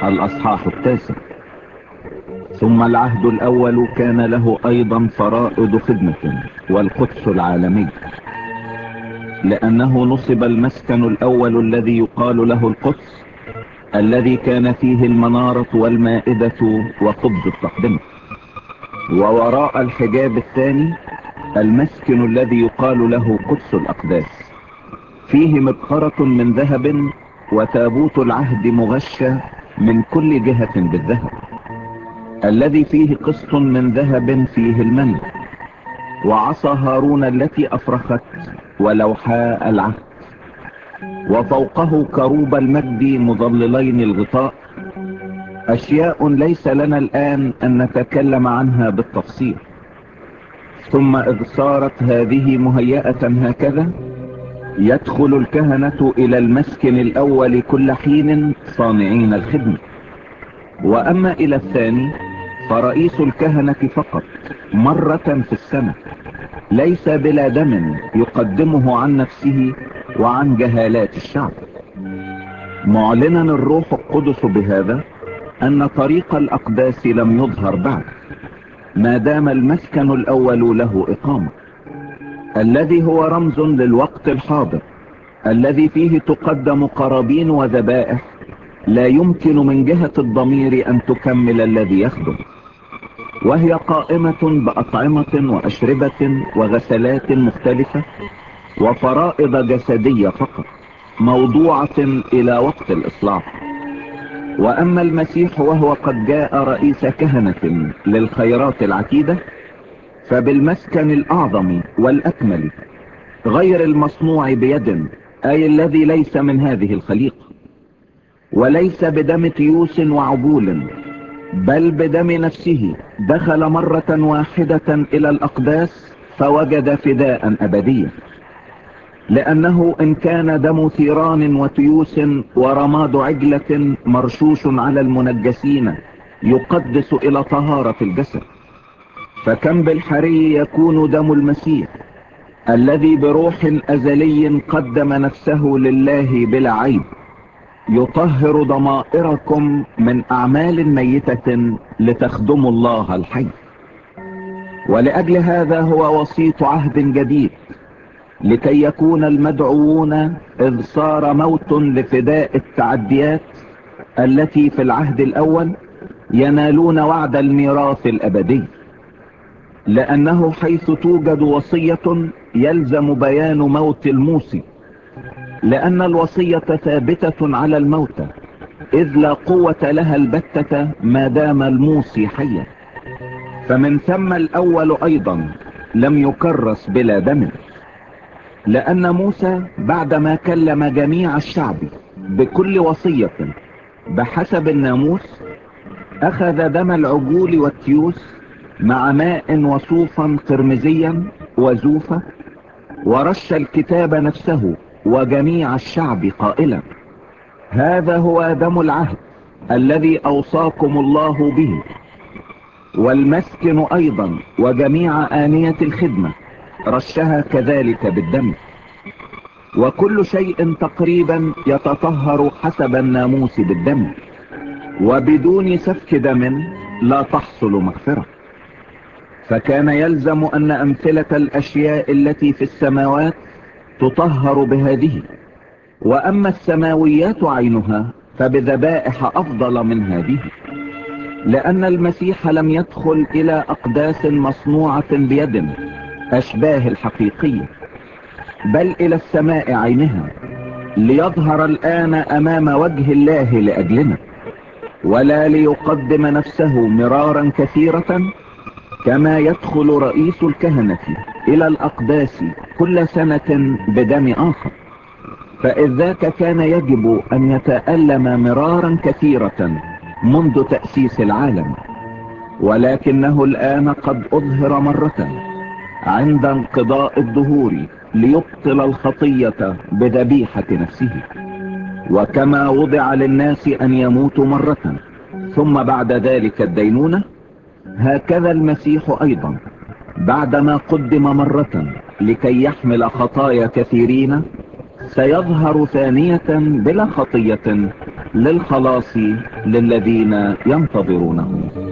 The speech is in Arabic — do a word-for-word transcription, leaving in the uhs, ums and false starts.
الأصحاح التاسع. ثم العهد الأول كان له أيضا فرائض خدمة والقدس العالمي، لأنه نصب المسكن الأول الذي يقال له القدس، الذي كان فيه المنارة والمائدة وخبز التقدمة. ووراء الحجاب الثاني المسكن الذي يقال له قدس الأقداس، فيه مبخرة من ذهب، وتابوت العهد مغشى من كل جهة بالذهب، الذي فيه قسط من ذهب فيه المن، وعصا هارون التي أفرخت، ولوحاء العهد، وفوقه كروب المجد مظللين الغطاء، أشياء ليس لنا الآن أن نتكلم عنها بالتفصيل. ثم إذ صارت هذه مهيئة هكذا، يدخل الكهنة إلى المسكن الأول كل حين صانعين الخدمة. وأما إلى الثاني فرئيس الكهنة فقط مرة في السنة، ليس بلا دم يقدمه عن نفسه وعن جهالات الشعب، معلنا الروح القدس بهذا أن طريق الأقداس لم يظهر بعد، ما دام المسكن الأول له إقامة، الذي هو رمز للوقت الحاضر، الذي فيه تقدم قرابين وذبائح لا يمكن من جهة الضمير أن تكمل الذي يخدم، وهي قائمة بأطعمة وأشربة وغسلات مختلفة وفرائض جسدية فقط، موضوعة إلى وقت الإصلاح. وأما المسيح وهو قد جاء رئيس كهنة للخيرات العتيدة، فبالمسكن الأعظم والأكمل، غير المصنوع بيد، أي الذي ليس من هذه الخليقة، وليس بدم تيوس وعجول، بل بدم نفسه، دخل مرة واحدة إلى الأقداس فوجد فداء أبديا. لأنه إن كان دم ثيران وتيوس ورماد عجلة مرشوش على المنجسين يقدس إلى طهارة الجسد، فكم بالحري يكون دم المسيح الذي بروح أزلي قدم نفسه لله بلا عيب، يطهر ضمائركم من أعمال ميتة لتخدموا الله الحي. ولأجل هذا هو وسيط عهد جديد، لكي يكون المدعوون إذ صار موت لفداء التعديات التي في العهد الأول ينالون وعد الميراث الأبدي. لأنه حيث توجد وصية يلزم بيان موت الموصي، لأن الوصية ثابتة على الموتى، إذ لا قوة لها البتة ما دام الموصي حيا. فمن ثم الأول أيضا لم يكرس بلا دم، لأن موسى بعدما كلم جميع الشعب بكل وصية بحسب الناموس، أخذ دم العجول والتيوس مع ماء وصوفا قرمزيا وزوفة، ورش الكتاب نفسه وجميع الشعب قائلا: هذا هو دم العهد الذي أوصاكم الله به. والمسكن أيضا وجميع آنية الخدمة رشها كذلك بالدم. وكل شيء تقريبا يتطهر حسب الناموس بالدم، وبدون سفك دم لا تحصل مغفرة. فكان يلزم أن أمثلة الأشياء التي في السماوات تطهر بهذه، وأما السماويات عينها فبذبائح أفضل من هذه، لأن المسيح لم يدخل إلى أقداس مصنوعة بيد أشباه الحقيقية، بل إلى السماء عينها، ليظهر الآن أمام وجه الله لأجلنا، ولا ليقدم نفسه مرارا كثيرة كما يدخل رئيس الكهنة إلى الأقداس كل سنة بدم آخر. فإذ ذاك كان يجب أن يتألم مرارا كثيرة منذ تأسيس العالم، ولكنه الآن قد أظهر مرة عند انقضاء الدهور ليبطل الخطية بذبيحة نفسه. وكما وضع للناس أن يموتوا مرة ثم بعد ذلك الدينونة، هكذا المسيح أيضا بعدما قدم مرة لكي يحمل خطايا كثيرين سيظهر ثانية بلا خطية للخلاص للذين ينتظرونه.